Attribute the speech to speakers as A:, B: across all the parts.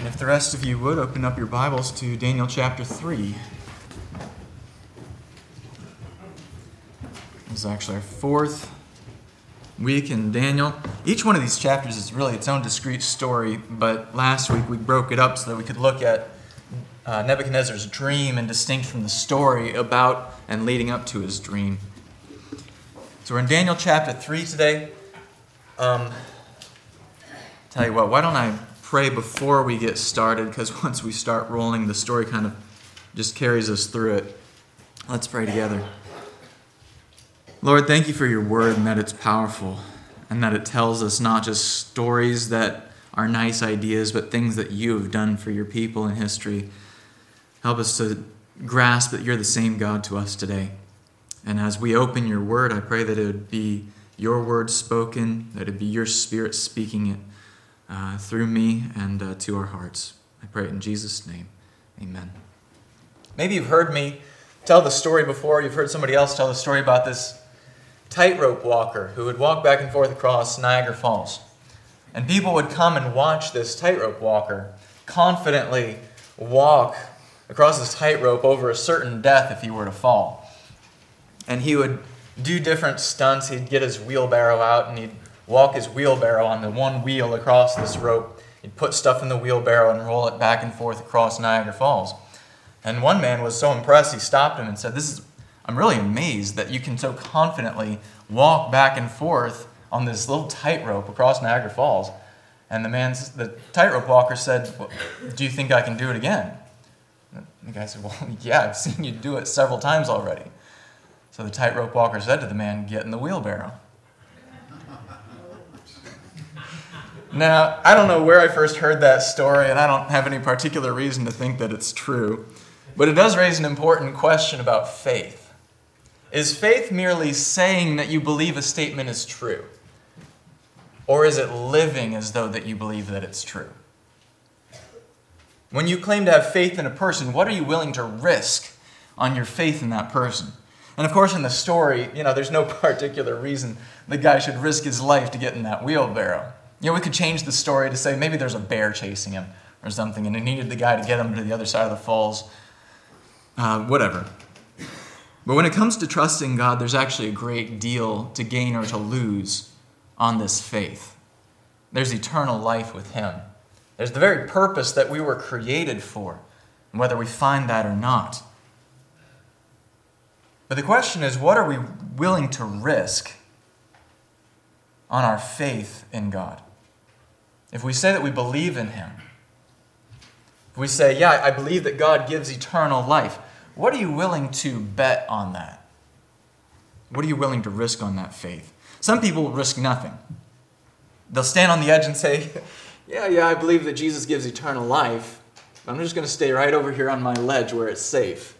A: And if the rest of you would, open up your Bibles to Daniel chapter 3. This is actually our fourth week in Daniel. Each one of these chapters is really its own discrete story, but last week we broke it up so that we could look at Nebuchadnezzar's dream and distinct from the story about and leading up to his dream. So we're in Daniel chapter 3 today. Tell you what, why don't I pray before we get started, because once we start rolling, the story kind of just carries us through it. Let's pray together. Lord, thank you for your word and that it's powerful and that it tells us not just stories that are nice ideas, but things that you have done for your people in history. Help us to grasp that you're the same God to us today. And as we open your word, I pray that it would be your word spoken, that it would be your spirit speaking it through me and to our hearts. I pray it in Jesus' name. Amen. Maybe you've heard me tell the story before. You've heard somebody else tell the story about this tightrope walker who would walk back and forth across Niagara Falls. And people would come and watch this tightrope walker confidently walk across this tightrope over a certain death if he were to fall. And he would do different stunts. He'd get his wheelbarrow out and he'd walk his wheelbarrow on the one wheel across this rope. He'd put stuff in the wheelbarrow and roll it back and forth across Niagara Falls. And one man was so impressed, he stopped him and said, I'm really amazed that you can so confidently walk back and forth on this little tightrope across Niagara Falls. And the tightrope walker said, well, do you think I can do it again? And the guy said, well, yeah, I've seen you do it several times already. So the tightrope walker said to the man, get in the wheelbarrow. Now, I don't know where I first heard that story, and I don't have any particular reason to think that it's true, but it does raise an important question about faith. Is faith merely saying that you believe a statement is true? Or is it living as though that you believe that it's true? When you claim to have faith in a person, what are you willing to risk on your faith in that person? And of course, in the story, there's no particular reason the guy should risk his life to get in that wheelbarrow. We could change the story to say maybe there's a bear chasing him or something, and he needed the guy to get him to the other side of the falls. Whatever. But when it comes to trusting God, there's actually a great deal to gain or to lose on this faith. There's eternal life with Him. There's the very purpose that we were created for, whether we find that or not. But the question is, what are we willing to risk on our faith in God? If we say that we believe in Him, if we say, yeah, I believe that God gives eternal life, what are you willing to bet on that? What are you willing to risk on that faith? Some people will risk nothing. They'll stand on the edge and say, yeah, I believe that Jesus gives eternal life. I'm just going to stay right over here on my ledge where it's safe.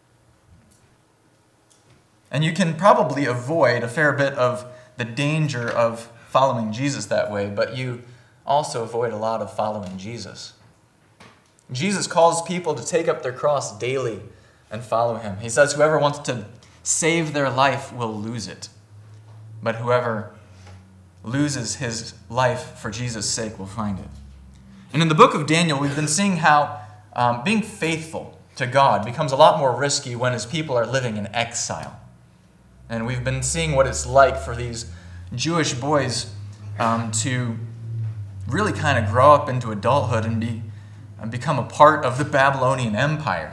A: And you can probably avoid a fair bit of the danger of following Jesus that way, but you also avoid a lot of following Jesus. Jesus calls people to take up their cross daily and follow Him. He says whoever wants to save their life will lose it, but whoever loses his life for Jesus' sake will find it. And in the book of Daniel, we've been seeing how being faithful to God becomes a lot more risky when His people are living in exile. And we've been seeing what it's like for these Jewish boys to really kind of grow up into adulthood and become a part of the Babylonian Empire.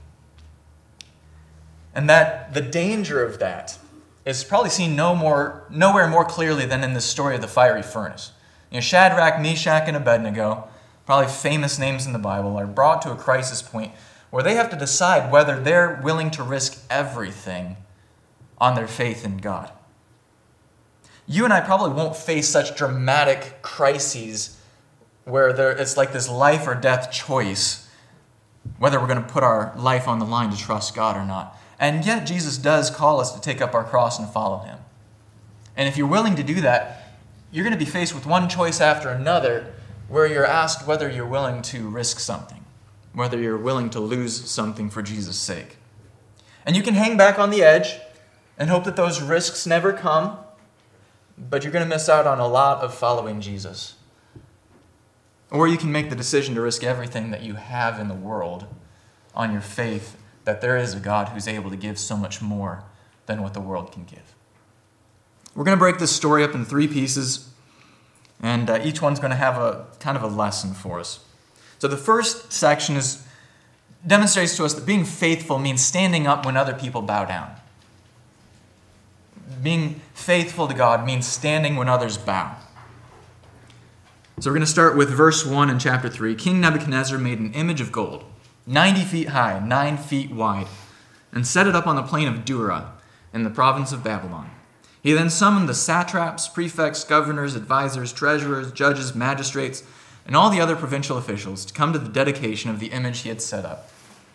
A: And that the danger of that is probably seen nowhere more clearly than in the story of the fiery furnace. Shadrach, Meshach, and Abednego, probably famous names in the Bible, are brought to a crisis point where they have to decide whether they're willing to risk everything on their faith in God. You and I probably won't face such dramatic crises where it's like this life or death choice, whether we're going to put our life on the line to trust God or not. And yet Jesus does call us to take up our cross and follow Him. And if you're willing to do that, you're going to be faced with one choice after another where you're asked whether you're willing to risk something, whether you're willing to lose something for Jesus' sake. And you can hang back on the edge and hope that those risks never come, but you're going to miss out on a lot of following Jesus. Or you can make the decision to risk everything that you have in the world on your faith that there is a God who's able to give so much more than what the world can give. We're going to break this story up in 3 pieces, and each one's going to have a kind of a lesson for us. So the first section demonstrates to us that being faithful means standing up when other people bow down. Being faithful to God means standing when others bow. So we're going to start with verse 1 in chapter 3. King Nebuchadnezzar made an image of gold, 90 feet high, 9 feet wide, and set it up on the plain of Dura in the province of Babylon. He then summoned the satraps, prefects, governors, advisors, treasurers, judges, magistrates, and all the other provincial officials to come to the dedication of the image he had set up.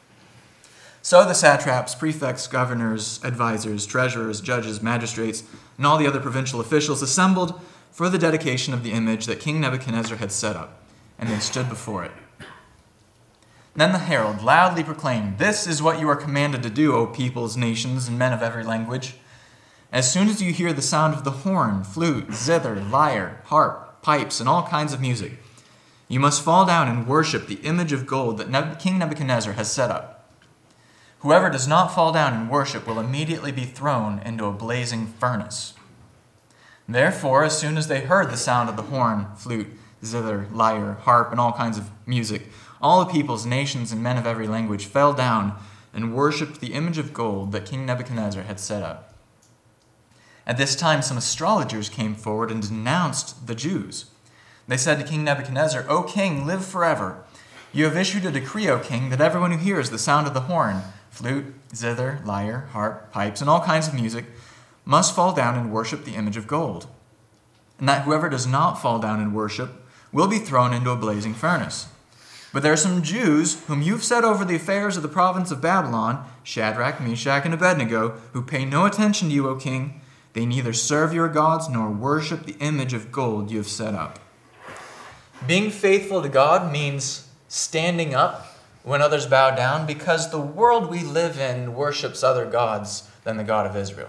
A: So the satraps, prefects, governors, advisors, treasurers, judges, magistrates, and all the other provincial officials assembled for the dedication of the image that King Nebuchadnezzar had set up, and they stood before it. Then the herald loudly proclaimed, "This is what you are commanded to do, O peoples, nations, and men of every language. As soon as you hear the sound of the horn, flute, zither, lyre, harp, pipes, and all kinds of music, you must fall down and worship the image of gold that King Nebuchadnezzar has set up. Whoever does not fall down and worship will immediately be thrown into a blazing furnace." Therefore, as soon as they heard the sound of the horn, flute, zither, lyre, harp, and all kinds of music, all the peoples, nations, and men of every language fell down and worshipped the image of gold that King Nebuchadnezzar had set up. At this time, some astrologers came forward and denounced the Jews. They said to King Nebuchadnezzar, "O king, live forever. You have issued a decree, O king, that everyone who hears the sound of the horn, flute, zither, lyre, harp, pipes, and all kinds of music must fall down and worship the image of gold, and that whoever does not fall down and worship will be thrown into a blazing furnace. But there are some Jews whom you've set over the affairs of the province of Babylon, Shadrach, Meshach, and Abednego, who pay no attention to you, O king. They neither serve your gods nor worship the image of gold you have set up." Being faithful to God means standing up when others bow down, because the world we live in worships other gods than the God of Israel.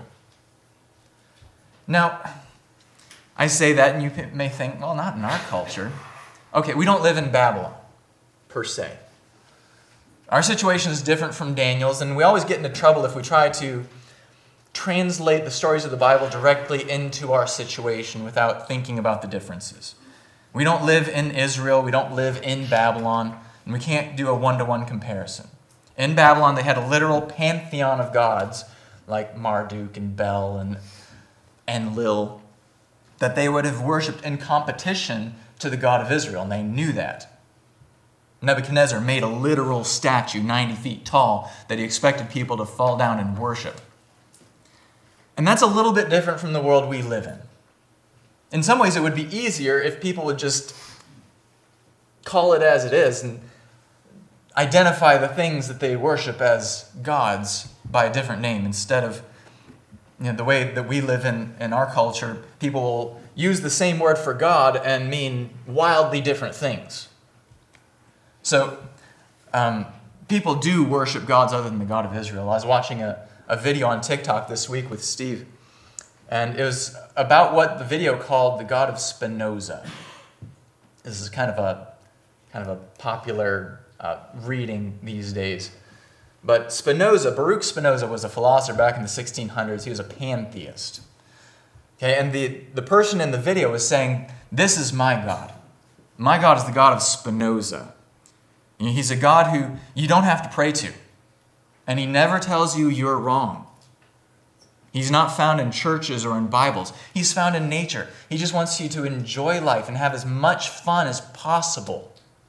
A: Now, I say that and you may think, well, not in our culture. Okay, we don't live in Babylon, per se. Our situation is different from Daniel's, and we always get into trouble if we try to translate the stories of the Bible directly into our situation without thinking about the differences. We don't live in Israel, we don't live in Babylon, and we can't do a one-to-one comparison. In Babylon, they had a literal pantheon of gods, like Marduk and Bel and Lil, that they would have worshipped in competition to the God of Israel, and they knew that. Nebuchadnezzar made a literal statue 90 feet tall that he expected people to fall down and worship. And that's a little bit different from the world we live in. In some ways, it would be easier if people would just call it as it is and identify the things that they worship as gods by a different name instead of the way that we live in our culture. People will use the same word for God and mean wildly different things. So people do worship gods other than the God of Israel. I was watching a video on TikTok this week with Steve, and it was about what the video called the God of Spinoza. This is kind of a popular reading these days. But Baruch Spinoza was a philosopher back in the 1600s. He was a pantheist. Okay, and the person in the video was saying, "This is my God. My God is the God of Spinoza. He's a God who you don't have to pray to. And he never tells you you're wrong. He's not found in churches or in Bibles. He's found in nature. He just wants you to enjoy life and have as much fun as possible."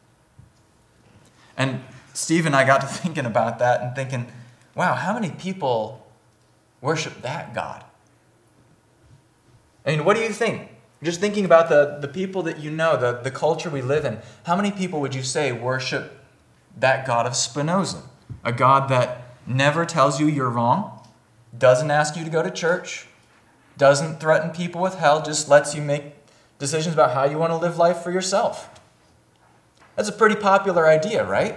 A: And Steve and I got to thinking about that and thinking, wow, how many people worship that God? I mean, what do you think? Just thinking about the people that you know, the culture we live in, how many people would you say worship that God of Spinoza? A God that never tells you you're wrong, doesn't ask you to go to church, doesn't threaten people with hell, just lets you make decisions about how you want to live life for yourself. That's a pretty popular idea, right?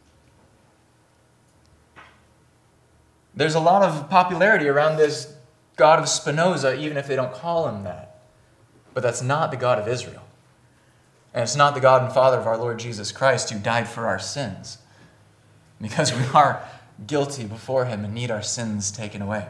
A: There's a lot of popularity around this God of Spinoza, even if they don't call him that. But that's not the God of Israel. And it's not the God and Father of our Lord Jesus Christ who died for our sins, because we are guilty before him and need our sins taken away.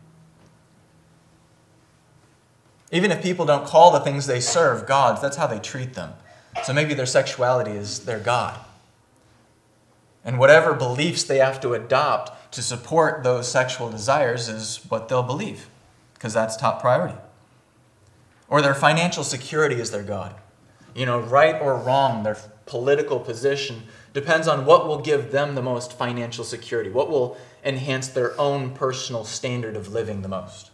A: Even if people don't call the things they serve gods, that's how they treat them. So maybe their sexuality is their God. And whatever beliefs they have to adopt to support those sexual desires is what they'll believe, because that's top priority. Or their financial security is their God. Right or wrong, their political position depends on what will give them the most financial security, what will enhance their own personal standard of living the most.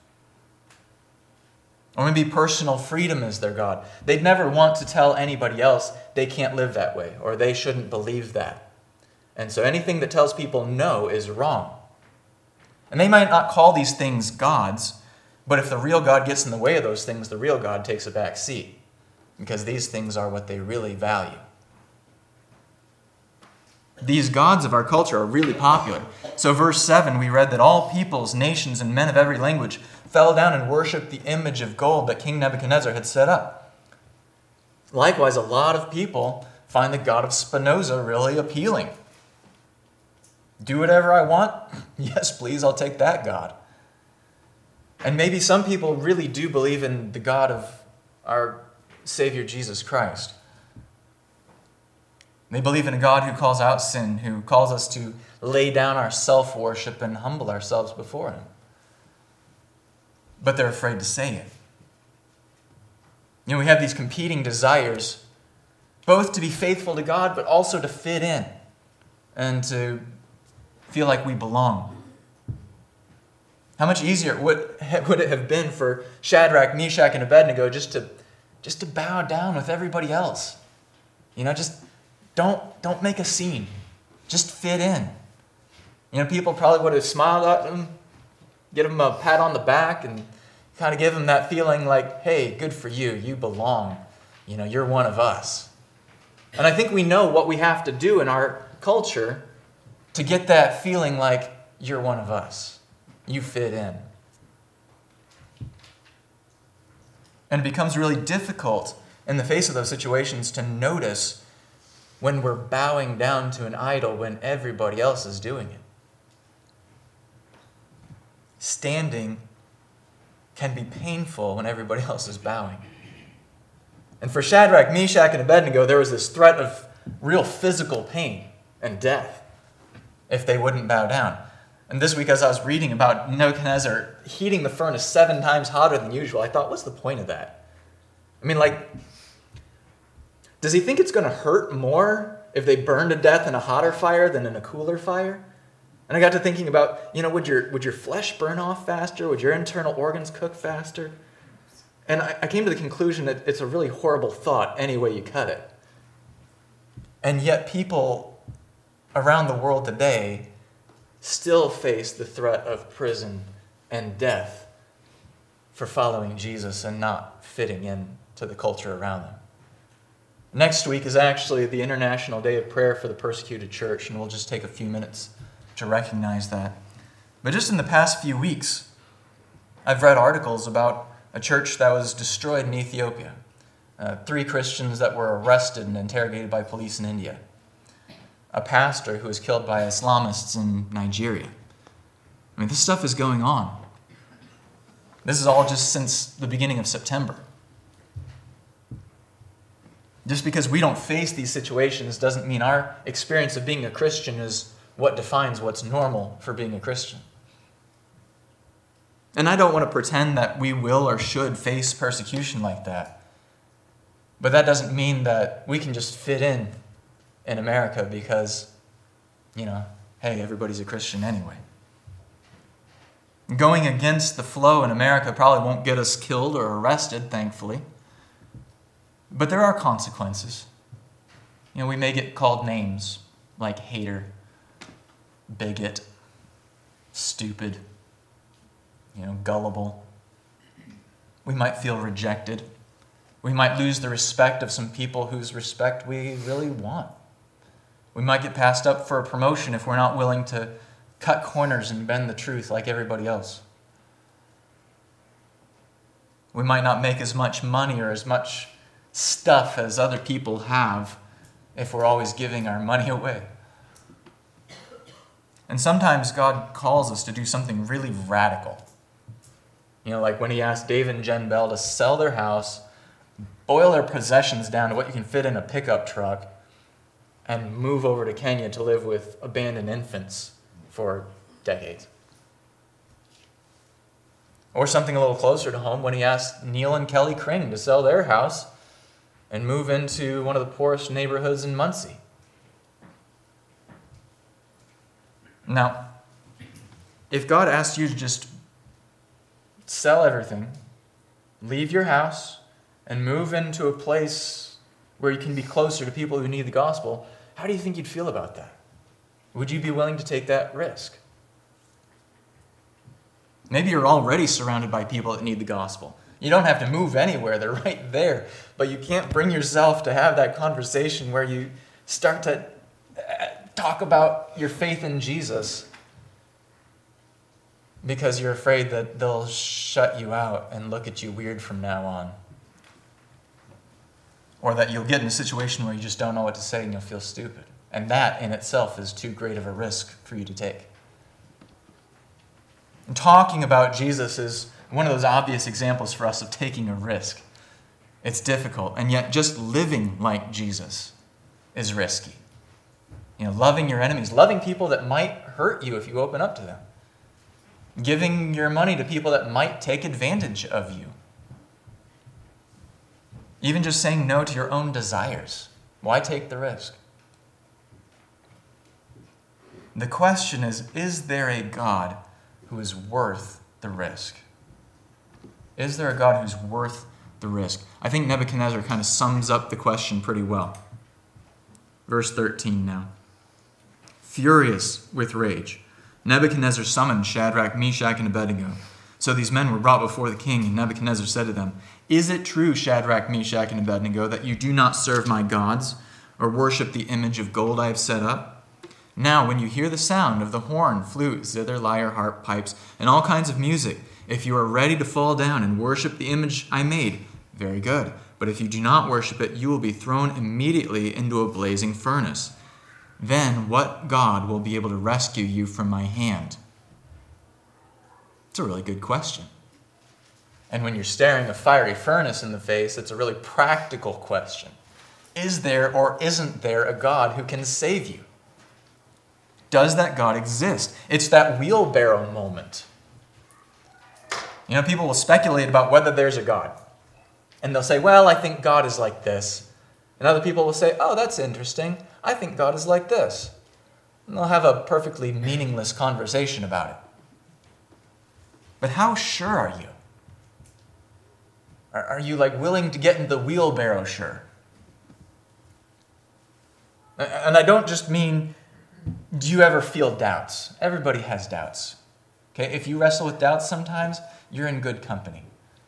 A: Or maybe personal freedom is their God. They'd never want to tell anybody else they can't live that way, or they shouldn't believe that. And so anything that tells people no is wrong. And they might not call these things gods, but if the real God gets in the way of those things, the real God takes a back seat, because these things are what they really value. These gods of our culture are really popular. So verse 7, we read that all peoples, nations, and men of every language fell down and worshipped the image of gold that King Nebuchadnezzar had set up. Likewise, a lot of people find the God of Spinoza really appealing. Do whatever I want? Yes, please, I'll take that God. And maybe some people really do believe in the God of our Savior Jesus Christ. They believe in a God who calls out sin, who calls us to lay down our self-worship and humble ourselves before him. But they're afraid to say it. We have these competing desires, both to be faithful to God, but also to fit in and to feel like we belong. How much easier would it have been for Shadrach, Meshach, and Abednego just to bow down with everybody else? Just don't make a scene. Just fit in. People probably would have smiled at them, get them a pat on the back, and kind of give them that feeling like, hey, good for you. You belong. You're one of us. And I think we know what we have to do in our culture to get that feeling like you're one of us. You fit in. And it becomes really difficult in the face of those situations to notice when we're bowing down to an idol when everybody else is doing it. Standing can be painful when everybody else is bowing. And for Shadrach, Meshach, and Abednego, there was this threat of real physical pain and death if they wouldn't bow down. And this week, as I was reading about Nebuchadnezzar heating the furnace 7 times hotter than usual, I thought, what's the point of that? Does he think it's going to hurt more if they burn to death in a hotter fire than in a cooler fire? And I got to thinking about, would your flesh burn off faster? Would your internal organs cook faster? And I came to the conclusion that it's a really horrible thought any way you cut it. And yet people around the world today still face the threat of prison and death for following Jesus and not fitting in to the culture around them. Next week is actually the International Day of Prayer for the Persecuted Church, and we'll just take a few minutes to recognize that. But just in the past few weeks, I've read articles about a church that was destroyed in Ethiopia, 3 Christians that were arrested and interrogated by police in India, a pastor who was killed by Islamists in Nigeria. This stuff is going on. This is all just since the beginning of September. Just because we don't face these situations doesn't mean our experience of being a Christian is what defines what's normal for being a Christian. And I don't want to pretend that we will or should face persecution like that. But that doesn't mean that we can just fit in America because, hey, everybody's a Christian anyway. Going against the flow in America probably won't get us killed or arrested, thankfully. But there are consequences. We may get called names like hater, bigot, stupid, gullible. We might feel rejected. We might lose the respect of some people whose respect we really want. We might get passed up for a promotion if we're not willing to cut corners and bend the truth like everybody else. We might not make as much money or as much stuff as other people have if we're always giving our money away. And sometimes God calls us to do something really radical. Like when he asked David and Jen Bell to sell their house, boil their possessions down to what you can fit in a pickup truck, and move over to Kenya to live with abandoned infants for decades. Or something a little closer to home when he asked Neil and Kelly Kring to sell their house and move into one of the poorest neighborhoods in Muncie. Now, if God asked you to just sell everything, leave your house, and move into a place where you can be closer to people who need the gospel, how do you think you'd feel about that? Would you be willing to take that risk? Maybe you're already surrounded by people that need the gospel. You don't have to move anywhere. They're right there. But you can't bring yourself to have that conversation where you start to talk about your faith in Jesus because you're afraid that they'll shut you out and look at you weird from now on. Or that you'll get in a situation where you just don't know what to say and you'll feel stupid. And that in itself is too great of a risk for you to take. And talking about Jesus is one of those obvious examples for us of taking a risk. It's difficult, and yet just living like Jesus is risky. Loving your enemies, loving people that might hurt you if you open up to them. Giving your money to people that might take advantage of you. Even just saying no to your own desires. Why take the risk? The question is there a God who is worth the risk? Is there a God who's worth the risk? I think Nebuchadnezzar kind of sums up the question pretty well. Verse 13 now. Furious with rage, Nebuchadnezzar summoned Shadrach, Meshach, and Abednego. So these men were brought before the king, and Nebuchadnezzar said to them, "Is it true, Shadrach, Meshach, and Abednego, that you do not serve my gods or worship the image of gold I have set up? Now, when you hear the sound of the horn, flute, zither, lyre, harp, pipes, and all kinds of music, if you are ready to fall down and worship the image I made, very good. But if you do not worship it, you will be thrown immediately into a blazing furnace. Then what God will be able to rescue you from my hand?" It's a really good question. And when you're staring a fiery furnace in the face, it's a really practical question. Is there or isn't there a God who can save you? Does that God exist? It's that wheelbarrow moment. People will speculate about whether there's a God. And they'll say, well, I think God is like this. And other people will say, oh, that's interesting. I think God is like this. And they'll have a perfectly meaningless conversation about it. But how sure are you? Are you willing to get into the wheelbarrow sure? And I don't just mean, do you ever feel doubts? Everybody has doubts. Okay, if you wrestle with doubts sometimes, you're in good company.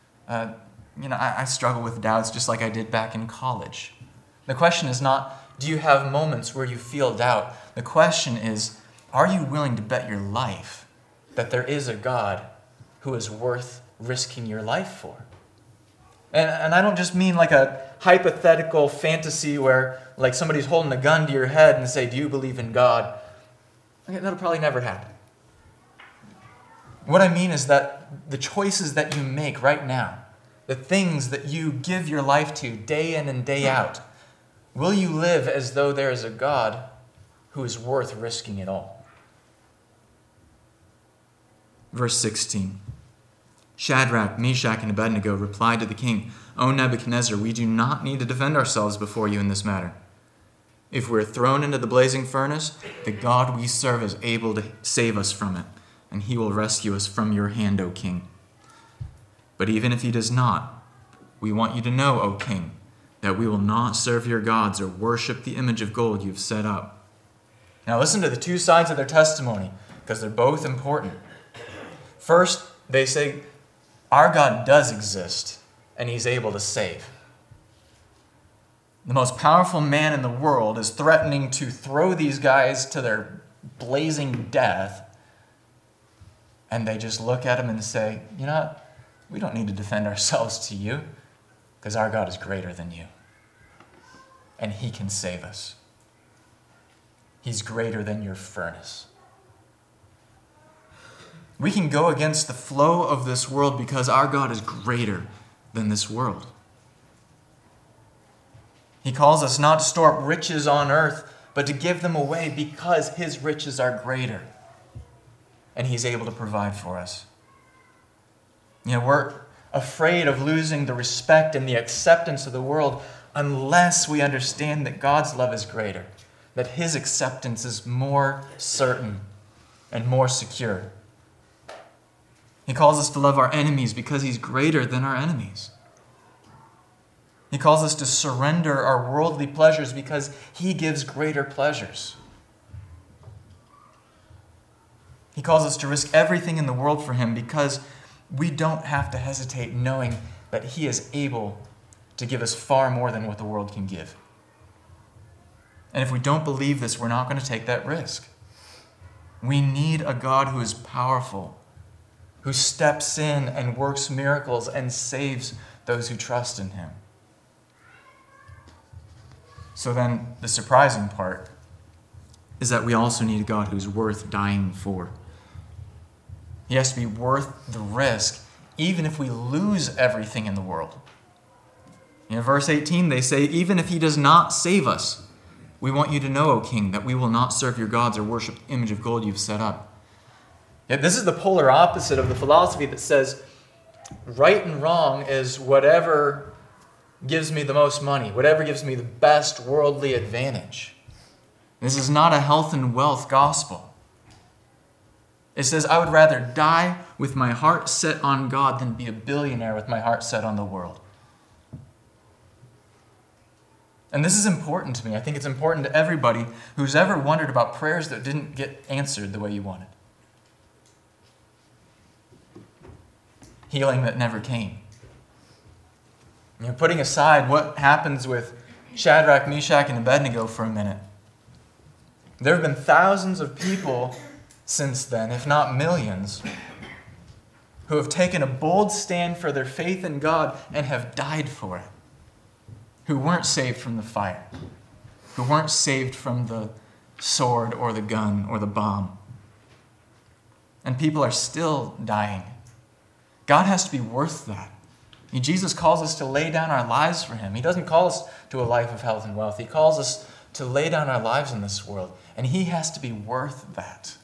A: I struggle with doubts just like I did back in college. The question is not, do you have moments where you feel doubt? The question is, are you willing to bet your life that there is a God who is worth risking your life for? And I don't just mean like a hypothetical fantasy where somebody's holding a gun to your head and say, do you believe in God? Okay, that'll probably never happen. What I mean is that the choices that you make right now, the things that you give your life to day in and day out, will you live as though there is a God who is worth risking it all? Verse 16. Shadrach, Meshach, and Abednego replied to the king, "O Nebuchadnezzar, we do not need to defend ourselves before you in this matter. If we're thrown into the blazing furnace, the God we serve is able to save us from it, and he will rescue us from your hand, O king. But even if he does not, we want you to know, O king, that we will not serve your gods or worship the image of gold you've set up." Now listen to the two sides of their testimony, because they're both important. First, they say, our God does exist, and he's able to save. The most powerful man in the world is threatening to throw these guys to their blazing death, and they just look at him and say, we don't need to defend ourselves to you. Because our God is greater than you. And he can save us. He's greater than your furnace. We can go against the flow of this world because our God is greater than this world. He calls us not to store up riches on earth, but to give them away because his riches are greater. And he's able to provide for us. We're afraid of losing the respect and the acceptance of the world unless we understand that God's love is greater, that his acceptance is more certain and more secure. He calls us to love our enemies because he's greater than our enemies. He calls us to surrender our worldly pleasures because he gives greater pleasures. He calls us to risk everything in the world for him because we don't have to hesitate knowing that he is able to give us far more than what the world can give. And if we don't believe this, we're not going to take that risk. We need a God who is powerful, who steps in and works miracles and saves those who trust in him. So then the surprising part is that we also need a God who's worth dying for. He has to be worth the risk, even if we lose everything in the world. In verse 18, they say, even if he does not save us, we want you to know, O king, that we will not serve your gods or worship the image of gold you've set up. Yet this is the polar opposite of the philosophy that says right and wrong is whatever gives me the most money, whatever gives me the best worldly advantage. This is not a health and wealth gospel. It says, I would rather die with my heart set on God than be a billionaire with my heart set on the world. And this is important to me. I think it's important to everybody who's ever wondered about prayers that didn't get answered the way you wanted. Healing that never came. Putting aside what happens with Shadrach, Meshach, and Abednego for a minute. There have been thousands of people since then, if not millions, who have taken a bold stand for their faith in God and have died for it. Who weren't saved from the fire. Who weren't saved from the sword or the gun or the bomb. And people are still dying. God has to be worth that. Jesus calls us to lay down our lives for him. He doesn't call us to a life of health and wealth. He calls us to lay down our lives in this world. And he has to be worth that.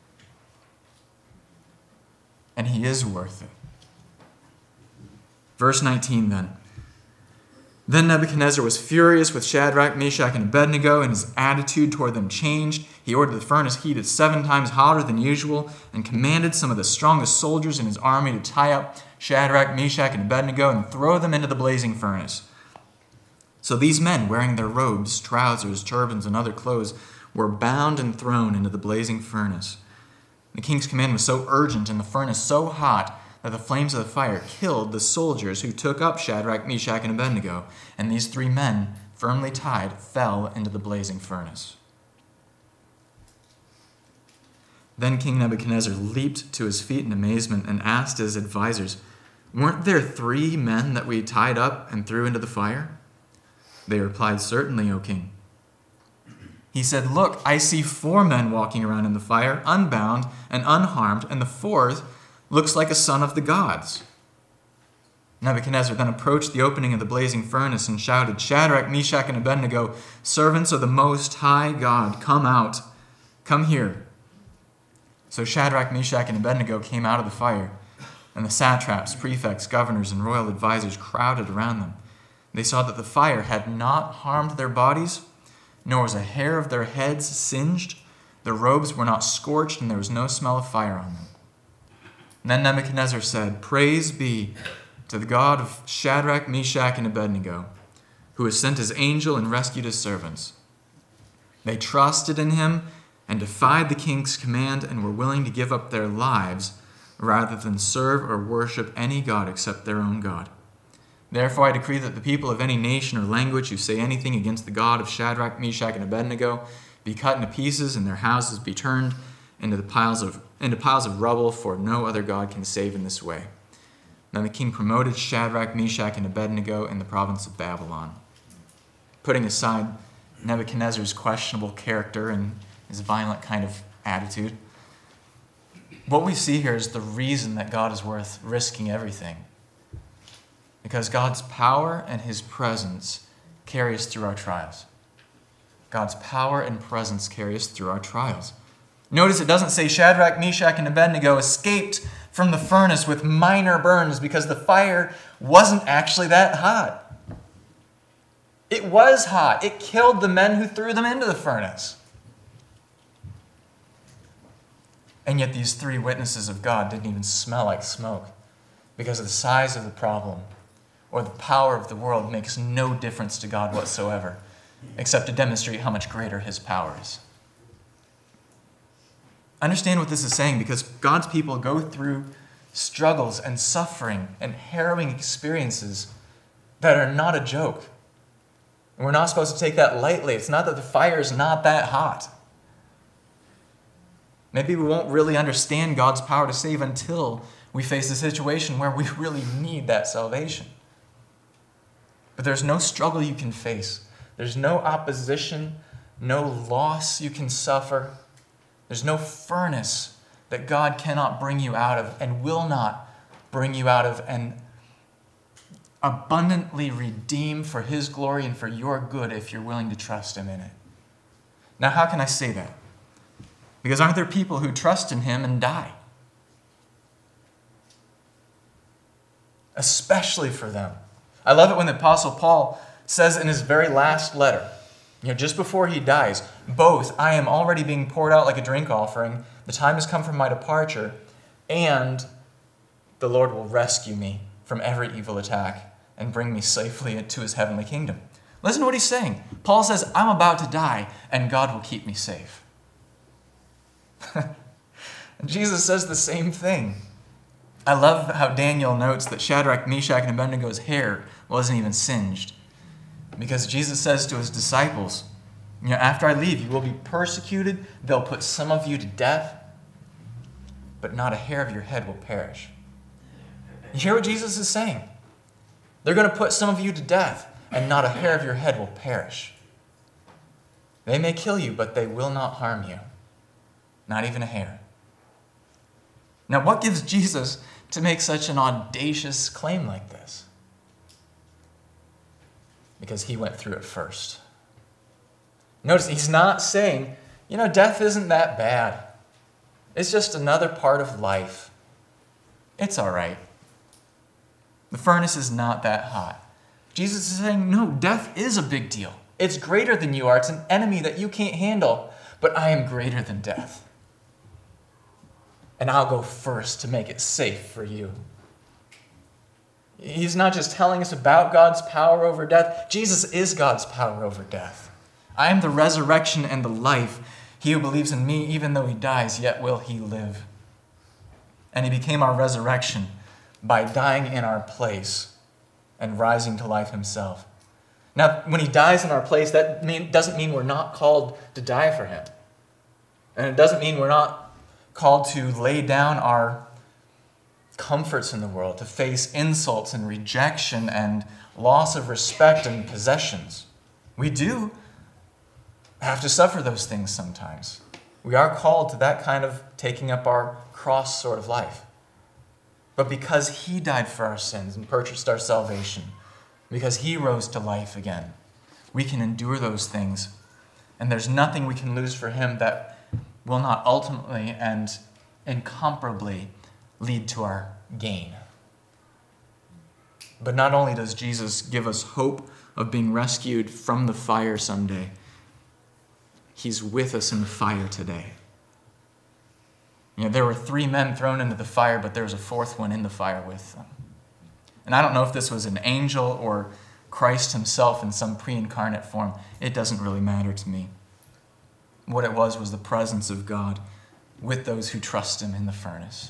A: And he is worth it. Verse 19 then. Then Nebuchadnezzar was furious with Shadrach, Meshach, and Abednego, and his attitude toward them changed. He ordered the furnace heated 7 times hotter than usual and commanded some of the strongest soldiers in his army to tie up Shadrach, Meshach, and Abednego and throw them into the blazing furnace. So these men, wearing their robes, trousers, turbans, and other clothes, were bound and thrown into the blazing furnace. The king's command was so urgent and the furnace so hot that the flames of the fire killed the soldiers who took up Shadrach, Meshach, and Abednego, and these 3 men, firmly tied, fell into the blazing furnace. Then King Nebuchadnezzar leaped to his feet in amazement and asked his advisors, "Weren't there 3 men that we tied up and threw into the fire?" They replied, "Certainly, O king." He said, "Look, I see 4 men walking around in the fire, unbound and unharmed, and the 4th looks like a son of the gods." Nebuchadnezzar then approached the opening of the blazing furnace and shouted, "Shadrach, Meshach, and Abednego, servants of the Most High God, come out. Come here." So Shadrach, Meshach, and Abednego came out of the fire, and the satraps, prefects, governors, and royal advisors crowded around them. They saw that the fire had not harmed their bodies, nor was a hair of their heads singed. Their robes were not scorched, and there was no smell of fire on them. Then Nebuchadnezzar said, "Praise be to the God of Shadrach, Meshach, and Abednego, who has sent his angel and rescued his servants. They trusted in him and defied the king's command and were willing to give up their lives rather than serve or worship any god except their own God. Therefore I decree that the people of any nation or language who say anything against the God of Shadrach, Meshach, and Abednego be cut into pieces and their houses be turned into piles of rubble, for no other God can save in this way." Then the king promoted Shadrach, Meshach, and Abednego in the province of Babylon. Putting aside Nebuchadnezzar's questionable character and his violent kind of attitude, what we see here is the reason that God is worth risking everything. Because God's power and his presence carry us through our trials. God's power and presence carry us through our trials. Notice it doesn't say Shadrach, Meshach, and Abednego escaped from the furnace with minor burns because the fire wasn't actually that hot. It was hot. It killed the men who threw them into the furnace. And yet these three witnesses of God didn't even smell like smoke because of the size of the problem or the power of the world makes no difference to God whatsoever, except to demonstrate how much greater his power is. Understand what this is saying, because God's people go through struggles and suffering and harrowing experiences that are not a joke. And we're not supposed to take that lightly. It's not that the fire is not that hot. Maybe we won't really understand God's power to save until we face a situation where we really need that salvation. But there's no struggle you can face. There's no opposition, no loss you can suffer. There's no furnace that God cannot bring you out of and will not bring you out of and abundantly redeem for his glory and for your good if you're willing to trust him in it. Now, how can I say that? Because aren't there people who trust in him and die? Especially for them. I love it when the Apostle Paul says in his very last letter, just before he dies, both, I am already being poured out like a drink offering, the time has come for my departure, and the Lord will rescue me from every evil attack and bring me safely into his heavenly kingdom. Listen to what he's saying. Paul says, I'm about to die, and God will keep me safe. Jesus says the same thing. I love how Daniel notes that Shadrach, Meshach, and Abednego's hair wasn't even singed. Because Jesus says to his disciples, after I leave, you will be persecuted. They'll put some of you to death, but not a hair of your head will perish. You hear what Jesus is saying? They're going to put some of you to death, and not a hair of your head will perish. They may kill you, but they will not harm you. Not even a hair. Now, what gives Jesus to make such an audacious claim like this? Because he went through it first. Notice he's not saying, death isn't that bad. It's just another part of life. It's all right. The furnace is not that hot. Jesus is saying, no, death is a big deal. It's greater than you are. It's an enemy that you can't handle, but I am greater than death. And I'll go first to make it safe for you. He's not just telling us about God's power over death. Jesus is God's power over death. I am the resurrection and the life. He who believes in me, even though he dies, yet will he live. And he became our resurrection by dying in our place and rising to life himself. Now, when he dies in our place, that doesn't mean we're not called to die for him. And it doesn't mean we're not called to lay down our comforts in the world, to face insults and rejection and loss of respect and possessions. We do have to suffer those things sometimes. We are called to that kind of taking up our cross sort of life. But because he died for our sins and purchased our salvation, because he rose to life again, we can endure those things. And there's nothing we can lose for him that will not ultimately and incomparably lead to our gain. But not only does Jesus give us hope of being rescued from the fire someday, he's with us in the fire today. There were 3 men thrown into the fire, but there was a 4th one in the fire with them. And I don't know if this was an angel or Christ himself in some pre-incarnate form. It doesn't really matter to me. What it was the presence of God with those who trust him in the furnace.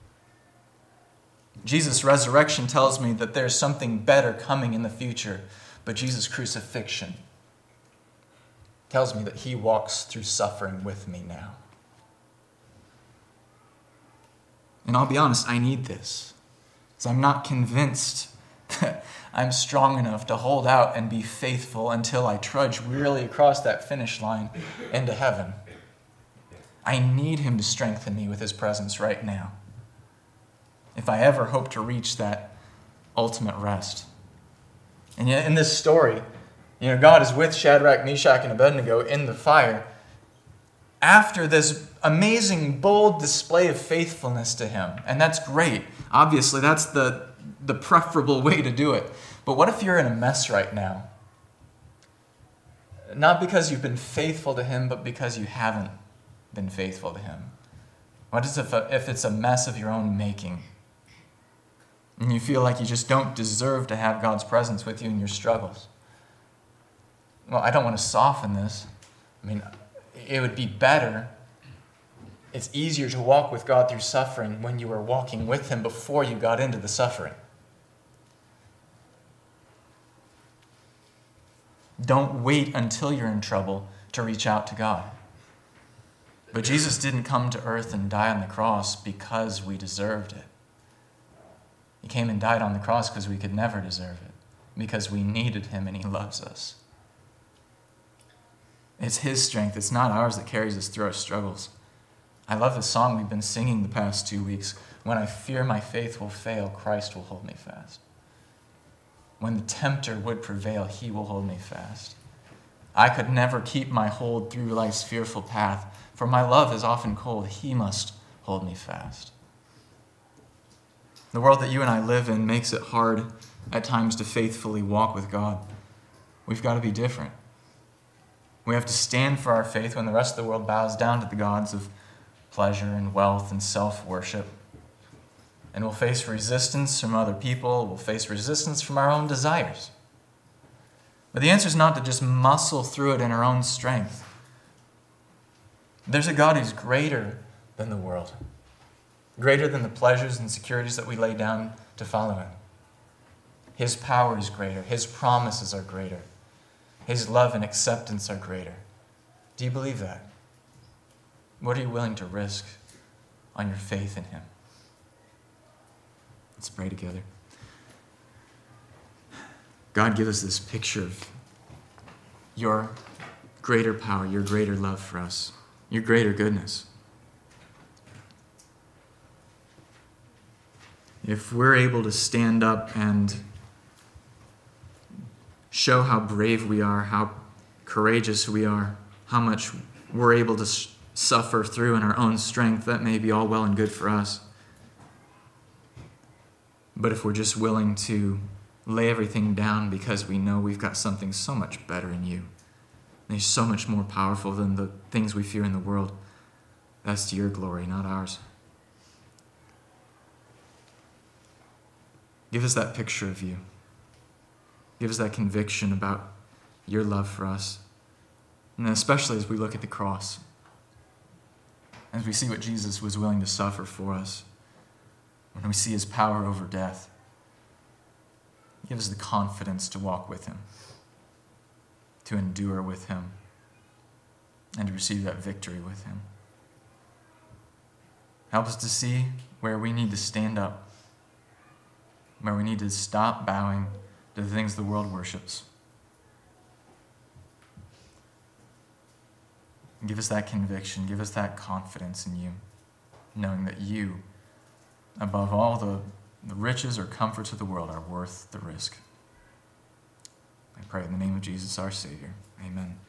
A: Jesus' resurrection tells me that there's something better coming in the future, but Jesus' crucifixion tells me that he walks through suffering with me now. And I'll be honest, I need this. So I'm not convinced that I'm strong enough to hold out and be faithful until I trudge wearily across that finish line into heaven. I need him to strengthen me with his presence right now, if I ever hope to reach that ultimate rest. And yet in this story, God is with Shadrach, Meshach, and Abednego in the fire after this amazing, bold display of faithfulness to him. And that's great. Obviously, that's the preferable way to do it. But what if you're in a mess right now? Not because you've been faithful to him, but because you haven't been faithful to him. What if it's a mess of your own making? And you feel like you just don't deserve to have God's presence with you in your struggles. Well, I don't want to soften this. It would be better. It's easier to walk with God through suffering when you were walking with him before you got into the suffering. Don't wait until you're in trouble to reach out to God. But Jesus didn't come to earth and die on the cross because we deserved it. He came and died on the cross because we could never deserve it, because we needed him and he loves us. It's his strength, it's not ours, that carries us through our struggles. I love the song we've been singing the past 2 weeks. When I fear my faith will fail, Christ will hold me fast. When the tempter would prevail, he will hold me fast. I could never keep my hold through life's fearful path, for my love is often cold. He must hold me fast. The world that you and I live in makes it hard at times to faithfully walk with God. We've got to be different. We have to stand for our faith when the rest of the world bows down to the gods of pleasure and wealth and self-worship. And we'll face resistance from other people. We'll face resistance from our own desires. But the answer is not to just muscle through it in our own strength. There's a God who's greater than the world, greater than the pleasures and securities that we lay down to follow him. His power is greater. His promises are greater. His love and acceptance are greater. Do you believe that? What are you willing to risk on your faith in him? Let's pray together. God, give us this picture of your greater power, your greater love for us, your greater goodness. If we're able to stand up and show how brave we are, how courageous we are, how much we're able to suffer through in our own strength, that may be all well and good for us. But if we're just willing to lay everything down because we know we've got something so much better in you, and he's so much more powerful than the things we fear in the world, that's to your glory, not ours. Give us that picture of you. Give us that conviction about your love for us. And especially as we look at the cross, as we see what Jesus was willing to suffer for us, when we see his power over death, give us the confidence to walk with him, to endure with him, and to receive that victory with him. Help us to see where we need to stand up, where we need to stop bowing to the things the world worships. Give us that conviction, give us that confidence in you, knowing that you, above all the riches or comforts of the world, are worth the risk. I pray in the name of Jesus, our Savior. Amen.